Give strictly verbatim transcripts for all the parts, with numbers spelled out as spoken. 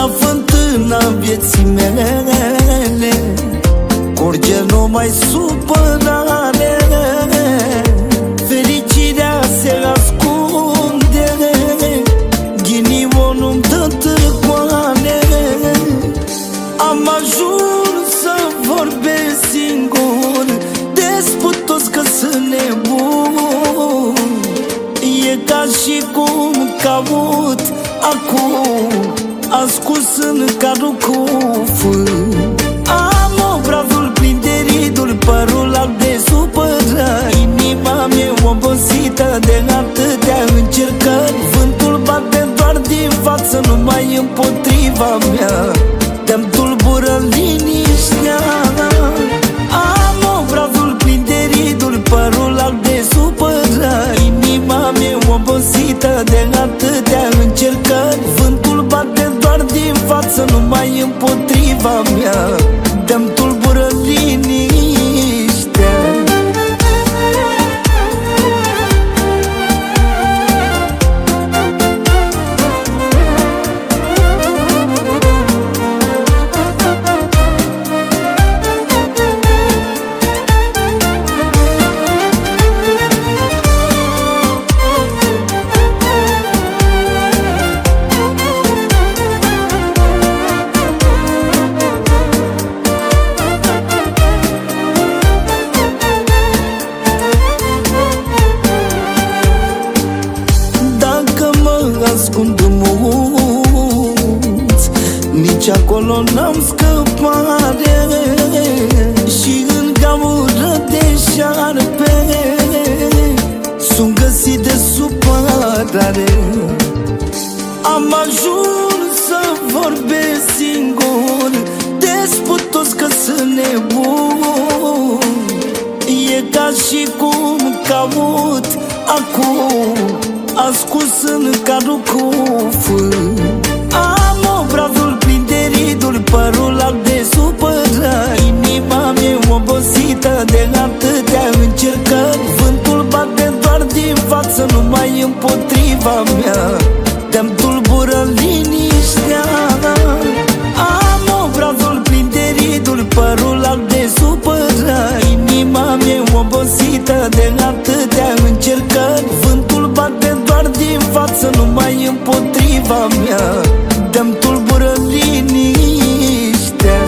la fântâna vieții mele curge numai supărare. Fericirea se ascunde, ghinionul-mi dă târcoane. Am ajuns să vorbesc singur, desput toți că sunt nebun. E ca și cum caut acum ascuns în cadrul cu fân. Am obrazul plin de riduri, părul alb de supărări, inima mea obosită de atâtea încercări. Vântul bate doar din față, numai împotriva mea, de-mi tulbură liniștea. Am obrazul plin de riduri, părul alb de supărări, inima mea obosită de atâtea încercări. Vântul bate doar din față, numai împotriva mea, de-mi tulbură liniștea. Ascund mulți, nici acolo n-am scăpare, și în gaură de șarpe sunt găsit de supărare. Am ajuns să vorbesc singur, desput toți că sunt nebun. E ca și cum caut acum ascuns în cadrul cu fân. Am obrazul plin de riduri, părul alb de supărări, inima mea obosită de atâtea încercări. Vântul bate doar din față, numai împotriva mea, de-mi tulbură liniștea. Am obrazul plin de riduri, părul alb de supărări, inima mea obosită de atâtea încercări. Vântul bate doar din față, numai împotriva mea, de-mi tulbură liniștea.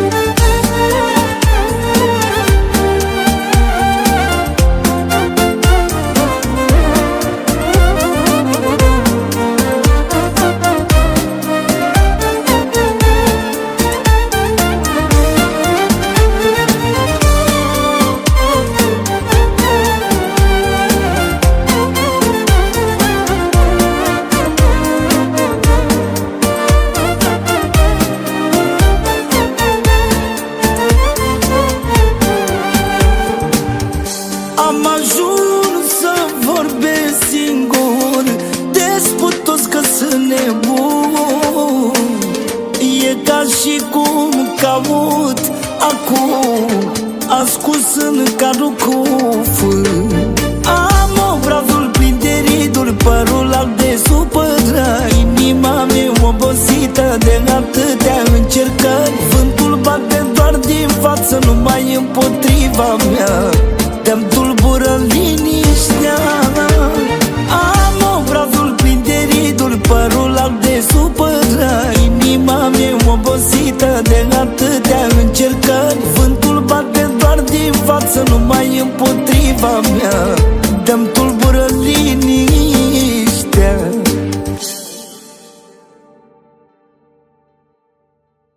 Am ajuns să vorbesc singur, desput toți că sunt nebun. E ca și cum caut acum ascuns în cadrul cu fân. Am obrazul plin de riduri, părul alb de supărări, inima mea obosită de atâtea încercări. Vântul bate doar din față, numai împotriva mea, de-mi tulbură liniștea. Am obrazul plin de riduri, părul alb de supărări, inima mea obosită de atâtea încercări. Vântul bate doar din față, numai împotriva mea, de-mi tulbură